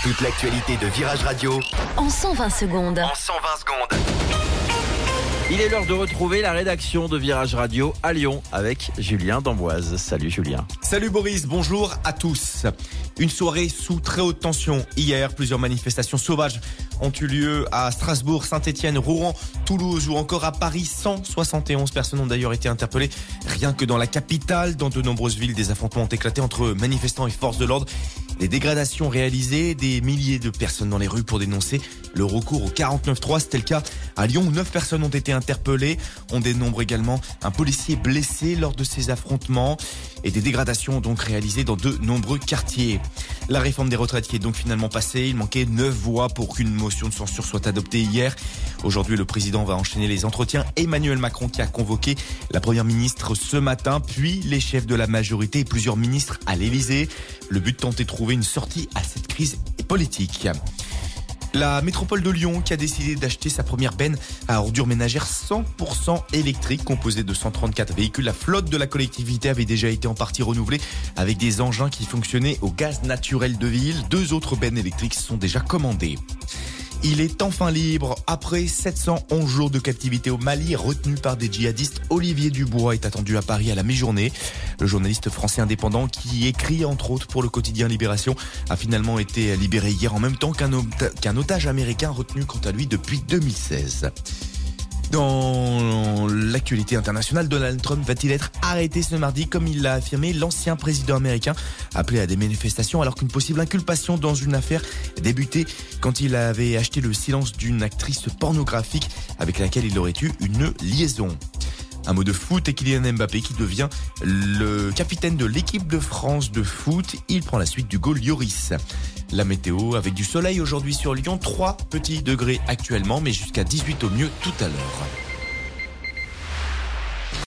Toute l'actualité de Virage Radio en 120 secondes. Il est l'heure de retrouver la rédaction de Virage Radio à Lyon avec Julien d'Amboise. Salut Julien. Salut Boris, bonjour à tous. Une soirée sous très haute tension. Hier, plusieurs manifestations sauvages ont eu lieu à Strasbourg, Saint-Etienne, Rouen, Toulouse ou encore à Paris. 171 personnes ont d'ailleurs été interpellées. Rien que dans la capitale, dans de nombreuses villes, des affrontements ont éclaté entre manifestants et forces de l'ordre. Les dégradations réalisées, des milliers de personnes dans les rues pour dénoncer le recours au 49.3. C'était le cas à Lyon où 9 personnes ont été interpellées. On dénombre également un policier blessé lors de ces affrontements et des dégradations donc réalisées dans de nombreux quartiers. La réforme des retraites qui est donc finalement passée. Il manquait 9 voix pour qu'une motion de censure soit adoptée hier. Aujourd'hui, le président va enchaîner les entretiens. Emmanuel Macron qui a convoqué la première ministre ce matin, puis les chefs de la majorité et plusieurs ministres à l'Elysée. Le but, tenter de trouver une sortie à cette crise politique. La métropole de Lyon qui a décidé d'acheter sa première benne à ordures ménagères 100% électrique composée de 134 véhicules. La flotte de la collectivité avait déjà été en partie renouvelée avec des engins qui fonctionnaient au gaz naturel de ville. 2 autres bennes électriques sont déjà commandées. Il est enfin libre. Après 711 jours de captivité au Mali, retenu par des djihadistes, Olivier Dubois est attendu à Paris à la mi-journée. Le journaliste français indépendant qui écrit entre autres pour le quotidien Libération a finalement été libéré hier en même temps qu'un otage américain retenu quant à lui depuis 2016. Dans l'actualité internationale, Donald Trump va-t-il être arrêté ce mardi? Comme il l'a affirmé, l'ancien président américain appelé à des manifestations alors qu'une possible inculpation dans une affaire débutait quand il avait acheté le silence d'une actrice pornographique avec laquelle il aurait eu une liaison. Un mot de foot et Kylian Mbappé qui devient le capitaine de l'équipe de France de foot. Il prend la suite d'Hugo Lloris. La météo avec du soleil aujourd'hui sur Lyon, 3 petits degrés actuellement, mais jusqu'à 18 au mieux tout à l'heure.